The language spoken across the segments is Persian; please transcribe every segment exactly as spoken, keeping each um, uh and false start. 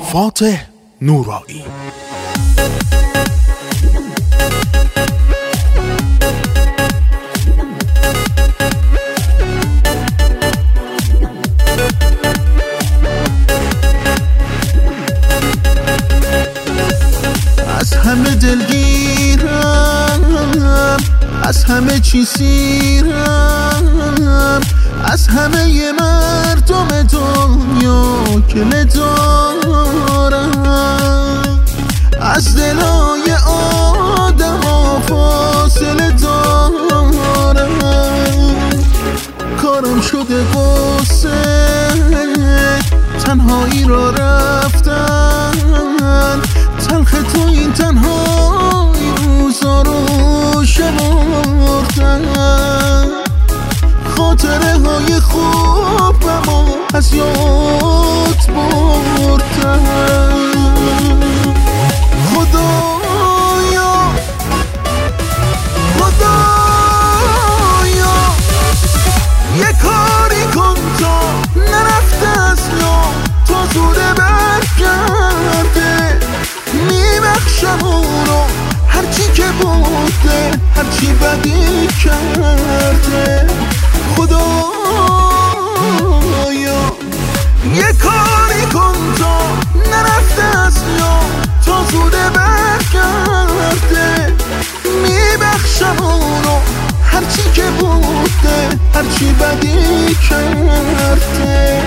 فاتح نورایی. از همه دلگیرم، از همه چی سیرم، از همه ی مردم دنیا که ندارم، از دلای آدم ها فاصله دارم. کارم شده قصه تنهایی را رفتن، تلخ تو این تنهایی روزا رو شمردن. خاطره های خوبم و از یاد بردن. خدایا خدایا یه کاری کن تا نرفته از یاد، تا زوده برگرده. میبخشم اونو هرچی که بوده، هرچی بدی کرده. خدایا یه کاری کن تا نرفته از یاد، تا زوده برگرده. میبخشم اونو هرچی که بوده، هرچی بدی کرده.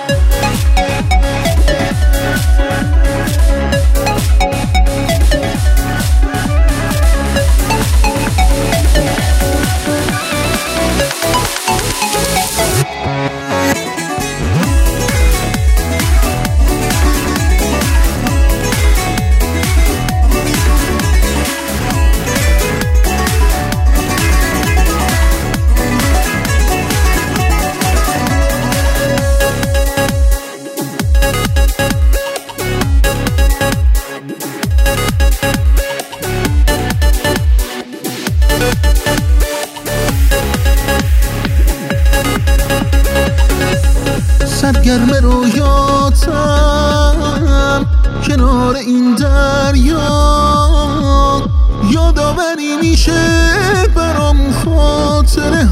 سرگرم رویاتم کنار این دریا، یادآوری میشه برام خاطره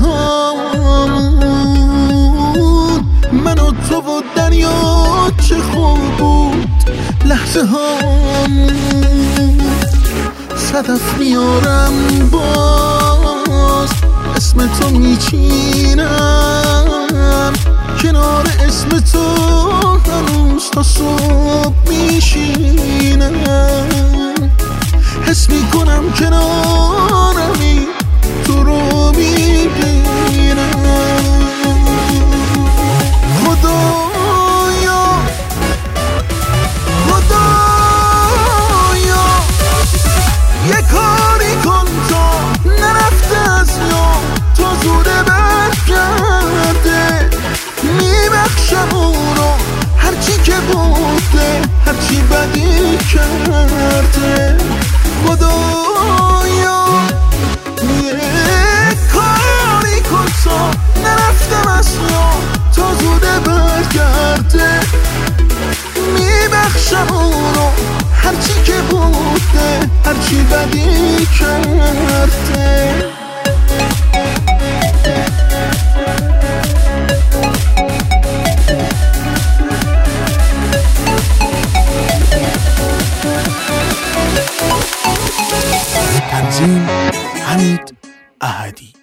هامون. من و تو و دریا چه خوب بود لحظه هامون. صدف میارم باز اسم تو میچینم، کنار اسم تو هنوز تا صبح میشینم. حس میکنم کنارمی تو رو میبینم. خدایا خدایا یه کاری کن تا نرفته از یاد، تا زوده برگرده. میبخشم اونو هرچی که بوده، هرچی بدی کرده. خدایا یه کاری کن تا نرفتم از یاد، تا زوده برگرده. میبخشم اونو هرچی که بوده، هرچی بدی کرده. تنظیم حمید احدی.